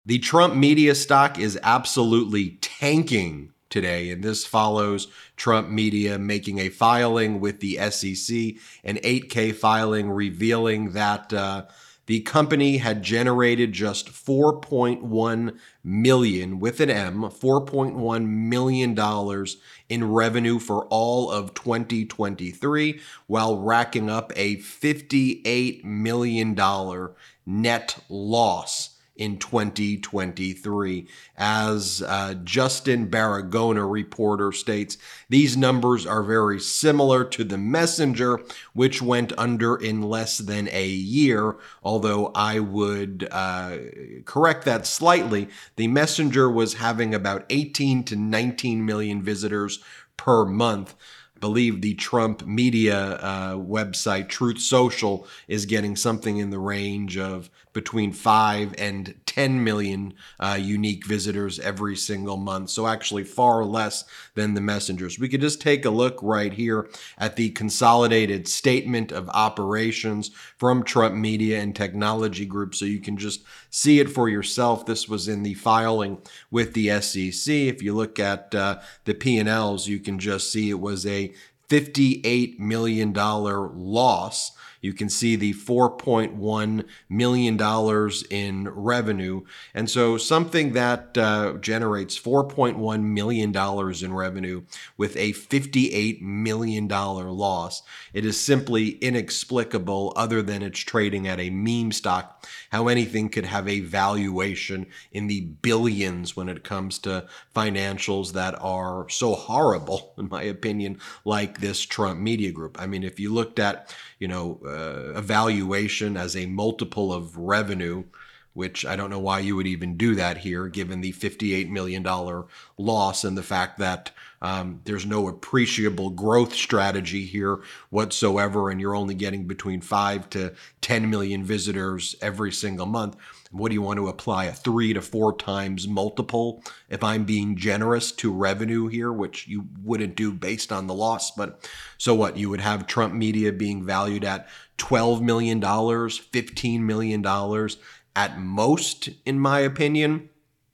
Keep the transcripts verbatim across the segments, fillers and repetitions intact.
The Trump media stock is absolutely tanking today, and this follows Trump media making a filing with the S E C, an eight K filing revealing that uh, the company had generated just four point one million with an M, four point one million dollars in revenue for all of twenty twenty-three, while racking up a fifty-eight million dollars net loss in twenty twenty-three. As uh, Justin Baragona, reporter, states, these numbers are very similar to the Messenger, which went under in less than a year, although I would uh, correct that slightly. The Messenger was having about eighteen to nineteen million visitors per month. I believe the Trump media uh, website, Truth Social, is getting something in the range of between five and ten million uh, unique visitors every single month. So actually far less than the Messengers. We could just take a look right here at the consolidated statement of operations from Trump Media and Technology Group, so you can just see it for yourself. This was in the filing with the S E C. If you look at uh, the P and L's, you can just see it was a fifty-eight million dollars loss. You can see the four point one million dollars in revenue. And so something that uh, generates four point one million dollars in revenue with a fifty-eight million dollars loss, it is simply inexplicable, other than it's trading at a meme stock, how anything could have a valuation in the billions when it comes to financials that are so horrible, in my opinion, like this Trump Media Group. I mean, if you looked at, you know, uh, evaluation as a multiple of revenue, which I don't know why you would even do that here, given the fifty-eight million dollars loss and the fact that um, there's no appreciable growth strategy here whatsoever, and you're only getting between five to ten million visitors every single month. What do you want to apply, a three to four times multiple if I'm being generous to revenue here, which you wouldn't do based on the loss? But so what? You would have Trump Media being valued at twelve million dollars, fifteen million dollars at most, in my opinion.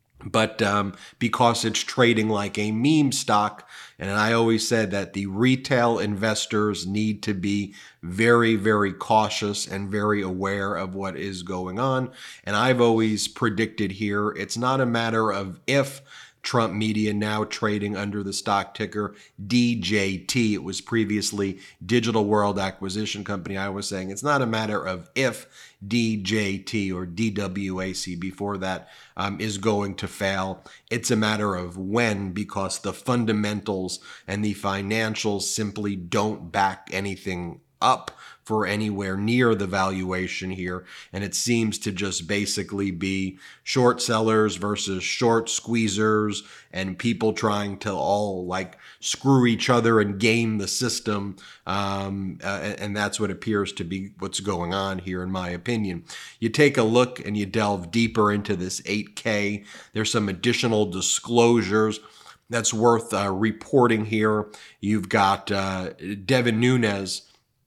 But um, because it's trading like a meme stock, and I always said that the retail investors need to be very, very cautious and very aware of what is going on. And I've always predicted here, it's not a matter of if. Trump Media now trading under the stock ticker D J T. It was previously Digital World Acquisition Company. I was saying it's not a matter of if D J T or D W A C before that um, is going to fail. It's a matter of when, because the fundamentals and the financials simply don't back anything up for anywhere near the valuation here. And it seems to just basically be short sellers versus short squeezers and people trying to all like screw each other and game the system. Um, uh, and that's what appears to be what's going on here, in my opinion. You take a look and you delve deeper into this eight K. There's some additional disclosures that's worth uh, reporting here. You've got uh, Devin Nunes,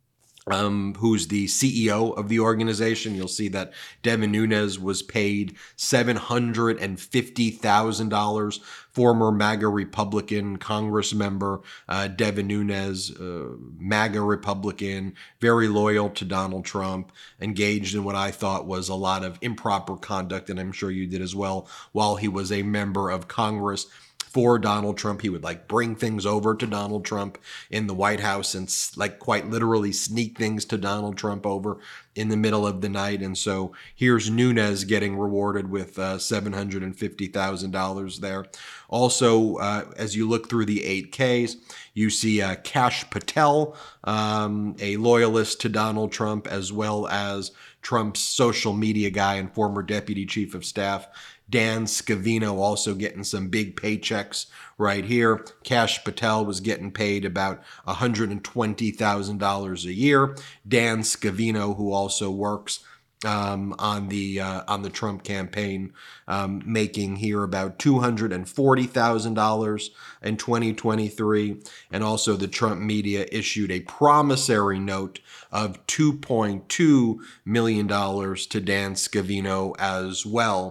Um, who's the C E O of the organization. You'll see that Devin Nunes was paid seven hundred fifty thousand dollars. Former MAGA Republican Congress member uh, Devin Nunes, uh, MAGA Republican, very loyal to Donald Trump, engaged in what I thought was a lot of improper conduct, and I'm sure you did as well, while he was a member of Congress for Donald Trump. He would like bring things over to Donald Trump in the White House and like quite literally sneak things to Donald Trump over in the middle of the night. And so here's Nunes getting rewarded with uh, seven hundred fifty thousand dollars there. Also, uh, as you look through the eight Ks, you see uh, Kash Patel, um, a loyalist to Donald Trump, as well as Trump's social media guy and former deputy chief of staff, Dan Scavino, also getting some big paychecks right here. Kash Patel was getting paid about one hundred twenty thousand dollars a year. Dan Scavino, who also works um, on the uh, on the Trump campaign, um, making here about two hundred forty thousand dollars in twenty twenty-three. And also the Trump media issued a promissory note of two point two million dollars to Dan Scavino as well.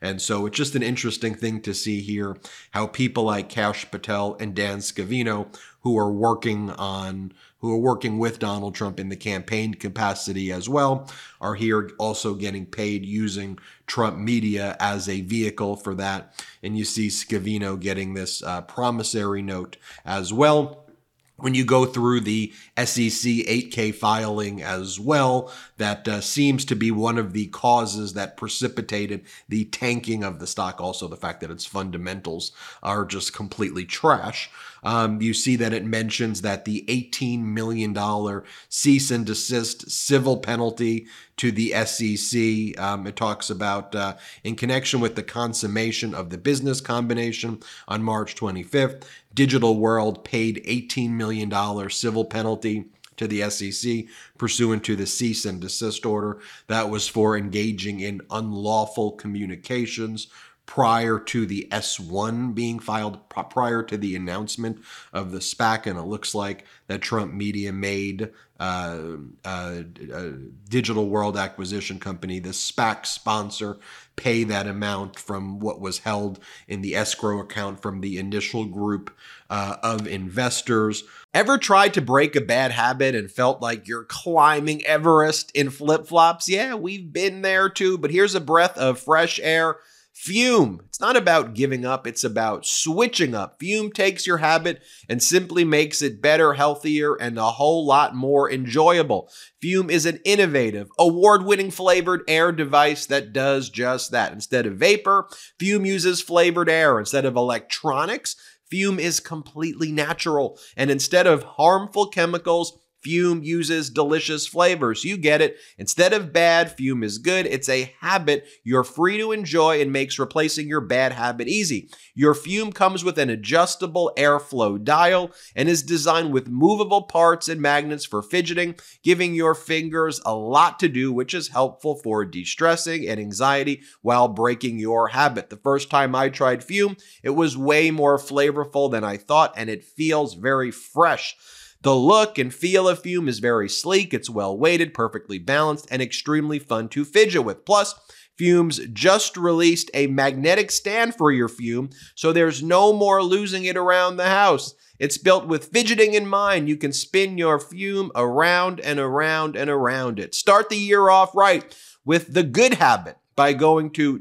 And so it's just an interesting thing to see here how people like Kash Patel and Dan Scavino, who are working on who are working with Donald Trump in the campaign capacity as well, are here also getting paid using Trump media as a vehicle for that. And you see Scavino getting this uh, promissory note as well. When you go through the S E C eight K filing as well, that uh, seems to be one of the causes that precipitated the tanking of the stock. Also, the fact that its fundamentals are just completely trash. Um, you see that it mentions that the eighteen million dollars cease and desist civil penalty to the S E C. Um, it talks about uh, in connection with the consummation of the business combination on March twenty-fifth, Digital World paid eighteen million dollars civil penalty to the S E C pursuant to the cease and desist order. That was for engaging in unlawful communications prior to the S one being filed, prior to the announcement of the SPAC. And it looks like that Trump media made uh, uh, uh, Digital World Acquisition Company, the SPAC sponsor, pay that amount from what was held in the escrow account from the initial group uh, of investors. Ever tried to break a bad habit and felt like you're climbing Everest in flip-flops? Yeah, we've been there too, but here's a breath of fresh air. Fume. It's not about giving up, it's about switching up. Fume takes your habit and simply makes it better, healthier, and a whole lot more enjoyable. Fume is an innovative, award-winning flavored air device that does just that. Instead of vapor, Fume uses flavored air. Instead of electronics, Fume is completely natural. And instead of harmful chemicals, Fume uses delicious flavors. You get it. Instead of bad, Fume is good. It's a habit you're free to enjoy and makes replacing your bad habit easy. Your Fume comes with an adjustable airflow dial and is designed with movable parts and magnets for fidgeting, giving your fingers a lot to do, which is helpful for de-stressing and anxiety while breaking your habit. The first time I tried Fume, it was way more flavorful than I thought, and it feels very fresh. The look and feel of Fume is very sleek, it's well weighted, perfectly balanced, and extremely fun to fidget with. Plus, Fume's just released a magnetic stand for your Fume, so there's no more losing it around the house. It's built with fidgeting in mind. You can spin your Fume around and around and around it. Start the year off right with the good habit by going to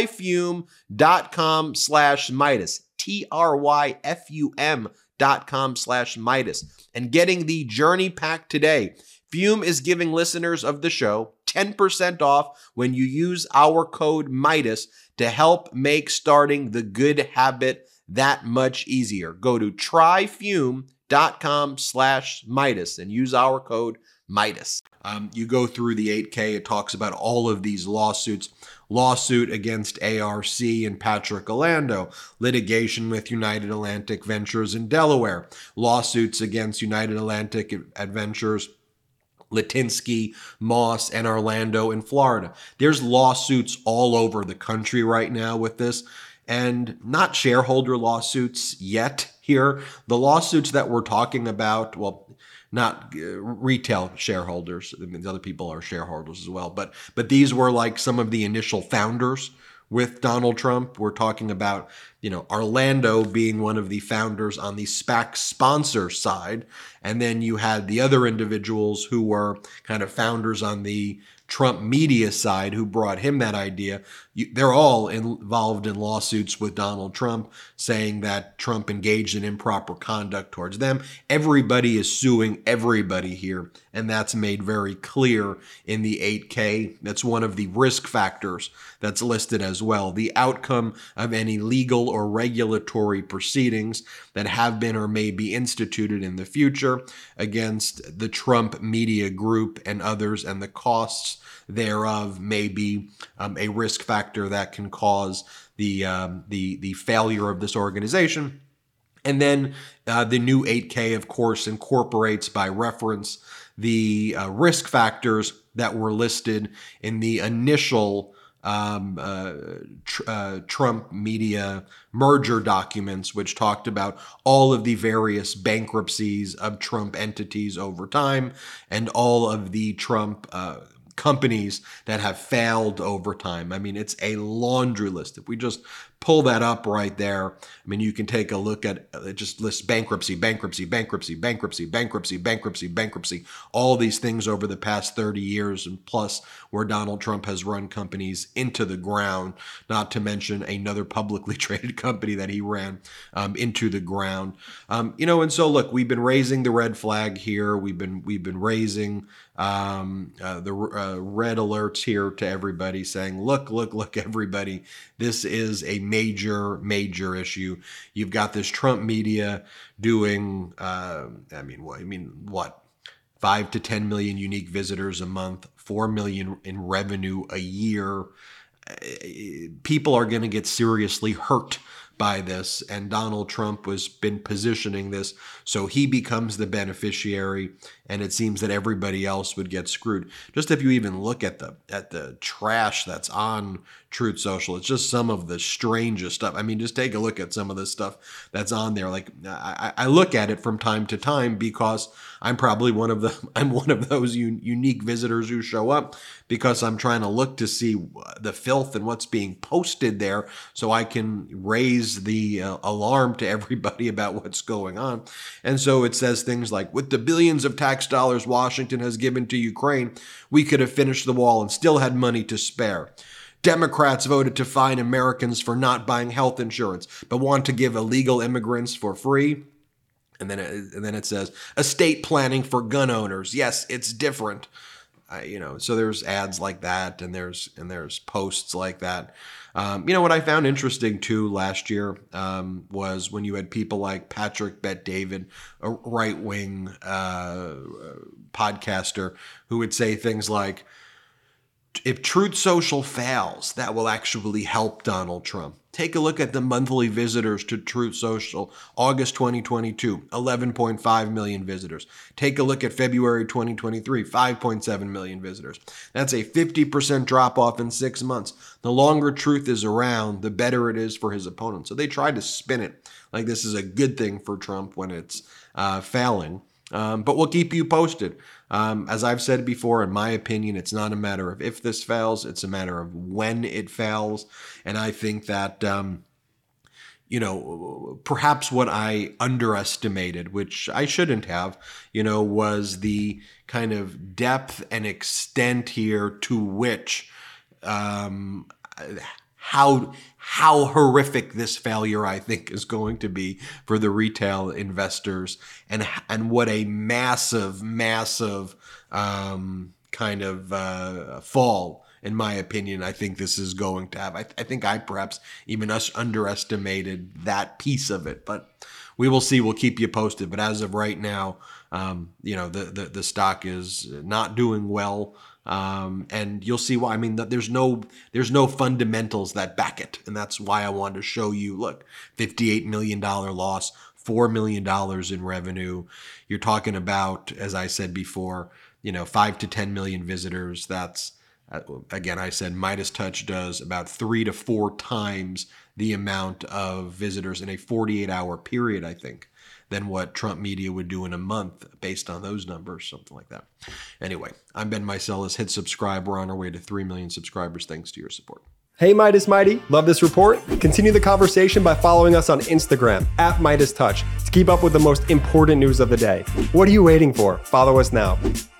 tryfume.com slash Midas, T R Y F U M dot com slash Midas, and getting the Journey Pack today. Fume is giving listeners of the show ten percent off when you use our code Midas to help make starting the good habit that much easier. Go to tryfume.com slash Midas and use our code Midas. Um, you go through the eight K, it talks about all of these lawsuits. Lawsuit against A R C and Patrick Orlando, litigation with United Atlantic Ventures in Delaware, lawsuits against United Atlantic Adventures, Litinsky, Moss, and Orlando in Florida. There's lawsuits all over the country right now with this, and not shareholder lawsuits yet here. The lawsuits that we're talking about, well, not uh, retail shareholders. I mean, other people are shareholders as well. But but these were like some of the initial founders with Donald Trump. We're talking about, you know, Orlando being one of the founders on the SPAC sponsor side. And then you had the other individuals who were kind of founders on the Trump media side who brought him that idea. They're all involved in lawsuits with Donald Trump saying that Trump engaged in improper conduct towards them. Everybody is suing everybody here, and that's made very clear in the eight K. That's one of the risk factors that's listed as well. The outcome of any legal or regulatory proceedings that have been or may be instituted in the future against the Trump media group and others, and the costs thereof may be um, a risk factor that can cause the um, the the failure of this organization. And then uh, the new eight K, of course, incorporates by reference the uh, risk factors that were listed in the initial um, uh, tr- uh, Trump media merger documents, which talked about all of the various bankruptcies of Trump entities over time and all of the Trump uh, companies that have failed over time. I mean, it's a laundry list. If we just pull that up right there, I mean, you can take a look at it, just list bankruptcy, bankruptcy, bankruptcy, bankruptcy, bankruptcy, bankruptcy, bankruptcy, all these things over the past thirty years and plus where Donald Trump has run companies into the ground, not to mention another publicly traded company that he ran um, into the ground. Um, you know, and so look, we've been raising the red flag here. We've been we've been raising um, uh, the uh, red alerts here to everybody saying, look, look, look, everybody, this is a major, major issue. You've got this Trump media doing, uh, I mean, what, I mean, what, five to ten million unique visitors a month, four million in revenue a year. People are going to get seriously hurt by this, and Donald Trump has been positioning this so he becomes the beneficiary, and it seems that everybody else would get screwed. Just if you even look at the at the trash that's on Truth Social, it's just some of the strangest stuff. I mean, just take a look at some of the stuff that's on there. Like I, I look at it from time to time because I'm probably one of the I'm one of those un, unique visitors who show up because I'm trying to look to see the filth and what's being posted there, so I can raise the uh, alarm to everybody about what's going on. And so it says things like, with the billions of tax dollars Washington has given to Ukraine, we could have finished the wall and still had money to spare. Democrats voted to fine Americans for not buying health insurance, but want to give illegal immigrants for free. And then it, and then it says, estate planning for gun owners. Yes, it's different. Uh, you know, so there's ads like that, and there's and there's posts like that. Um, you know, what I found interesting too last year um, was when you had people like Patrick Bet-David, a right-wing uh, podcaster, who would say things like, if Truth Social fails, that will actually help Donald Trump. Take a look at the monthly visitors to Truth Social. August twenty twenty-two, eleven point five million visitors. Take a look at February twenty twenty-three, five point seven million visitors. That's a fifty percent drop off in six months. The longer Truth is around, the better it is for his opponent. So they tried to spin it like this is a good thing for Trump when it's uh, failing. Um, but we'll keep you posted. Um, as I've said before, in my opinion, it's not a matter of if this fails, it's a matter of when it fails. And I think that, um, you know, perhaps what I underestimated, which I shouldn't have, you know, was the kind of depth and extent here to which um, how how horrific this failure, I think, is going to be for the retail investors, and and what a massive, massive um, kind of uh, fall, in my opinion, I think this is going to have. I, I think I perhaps even us underestimated that piece of it, but we will see. We'll keep you posted. But as of right now, um, you know, the, the the stock is not doing well. Um, and you'll see why. I mean, there's no there's no fundamentals that back it. And that's why I wanted to show you, look, fifty-eight million dollars loss, four million dollars in revenue. You're talking about, as I said before, you know, five to ten million visitors. That's, uh, again, I said Midas Touch does about three to four times the amount of visitors in a forty-eight hour period, I think, than what Trump media would do in a month based on those numbers, something like that. Anyway, I'm Ben Meiselas. Hit subscribe. We're on our way to three million subscribers thanks to your support. Hey, Midas Mighty. Love this report? Continue the conversation by following us on Instagram at Midas Touch to keep up with the most important news of the day. What are you waiting for? Follow us now.